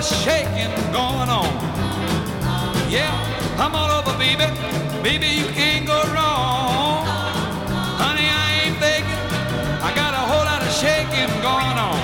shaking going on. Yeah, come on over, baby. Baby, you can't go wrong. Honey, I ain't faking. I got a whole lot of shaking going on.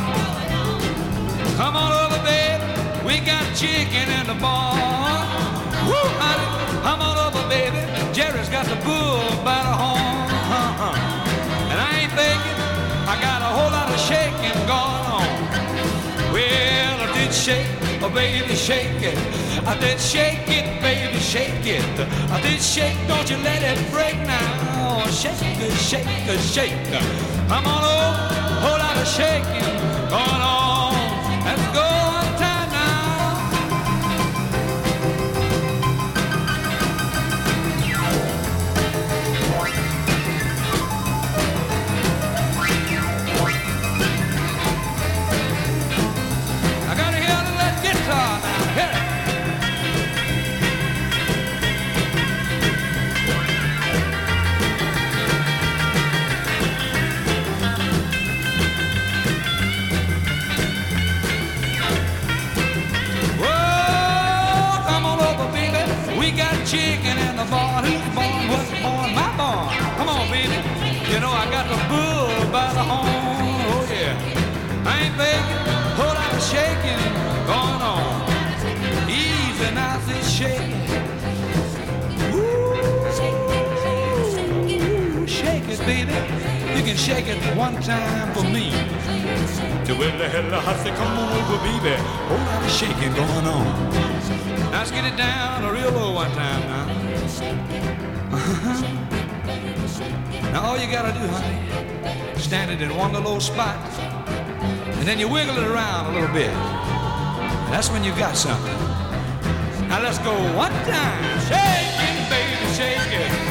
Come on over, baby. We got chicken in the barn. Woo, honey, come on over, baby. Jerry's got the bull by the horn. And I ain't faking. I got a whole lot of shaking going on. Well, I did shake, oh baby, shake it. I did shake it, baby, shake it. I did shake, don't you let it break now. Shake it, shake it, shake it. Come on over, whole lot of shaking going on. Let's go one time now. I gotta hear that guitar now. Hear it. We got chicken in the barn. Who's born? What's born? My barn. Come on, baby. You know I got the bull by the horn. Oh yeah. I ain't begging. Whole lot of shaking going on. Easy now, this shaking. Ooh, shake it, baby. You can shake it one time for me. To where the hell I say, come on over, baby. Whole lot of shaking going on. Now let's get it down real low one time now. Now all you gotta do, honey, stand it in one little spot, and then you wiggle it around a little bit. That's when you got something. Now let's go one time. Shake it, baby, shake it.